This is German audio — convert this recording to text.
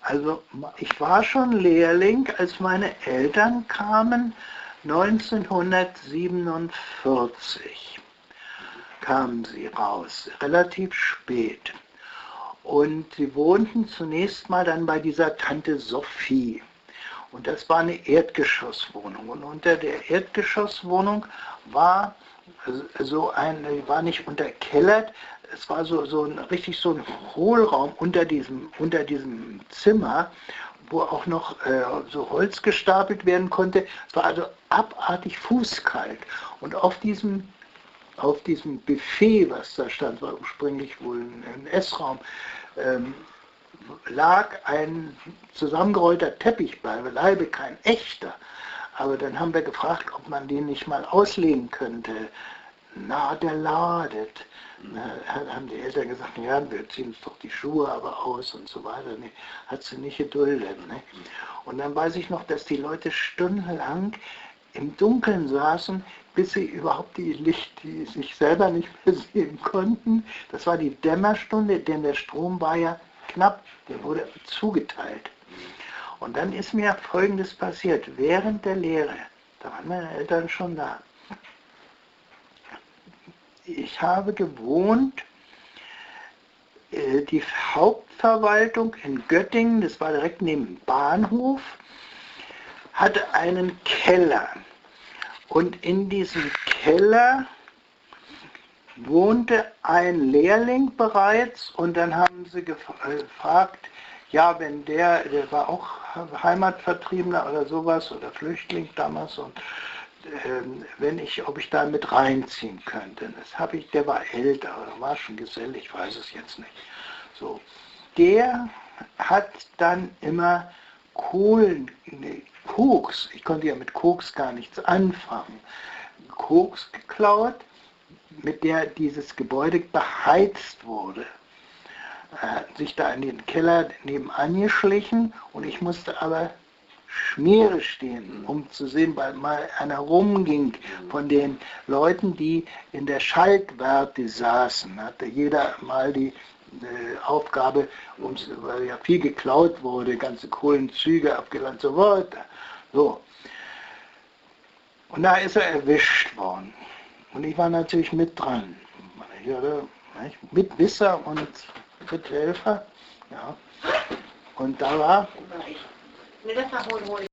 Also ich war schon Lehrling, als meine Eltern kamen, 1947 kamen sie raus, relativ spät. Und sie wohnten zunächst mal dann bei dieser Tante Sophie. Und das war eine Erdgeschosswohnung. Und unter der Erdgeschosswohnung war war nicht unterkellert, es war richtig so ein Hohlraum unter diesem Zimmer, wo auch noch so Holz gestapelt werden konnte. Es war also abartig fußkalt. Und auf diesem Buffet, was da stand, war ursprünglich wohl ein Essraum, lag ein zusammengerollter Teppich, beileibe kein echter. Aber dann haben wir gefragt, ob man den nicht mal auslegen könnte. Na, der ladet. Haben die Eltern gesagt, ja, wir ziehen uns doch die Schuhe aber aus und so weiter. Nee, hat sie nicht geduldet. Ne? Und dann weiß ich noch, dass die Leute stundenlang im Dunkeln saßen, bis sie überhaupt die sich selber nicht mehr sehen konnten. Das war die Dämmerstunde, denn der Strom war ja knapp, der wurde zugeteilt. Und dann ist mir Folgendes passiert, während der Lehre, da waren meine Eltern schon da. Ich habe gewohnt, die Hauptverwaltung in Göttingen, das war direkt neben dem Bahnhof, hatte einen Keller. Und in diesem Keller wohnte ein Lehrling bereits und dann haben sie gefragt, ja, wenn der war auch Heimatvertriebener oder sowas oder Flüchtling damals und ob ich da mit reinziehen könnte. Der war älter oder war schon gesellig, ich weiß es jetzt nicht. So. Der hat dann immer Koks, ich konnte ja mit Koks gar nichts anfangen, Koks geklaut, mit der dieses Gebäude beheizt wurde. Sich da in den Keller nebenan geschlichen und ich musste aber Schmiere stehen, um zu sehen, weil mal einer rumging von den Leuten, die in der Schaltwarte saßen. Hatte jeder mal die Aufgabe, weil ja viel geklaut wurde, ganze Kohlenzüge abgeladen und so weiter. So. Und da ist er erwischt worden. Und ich war natürlich mit dran. Mitwisser und Mithelfer. Ja. Und da war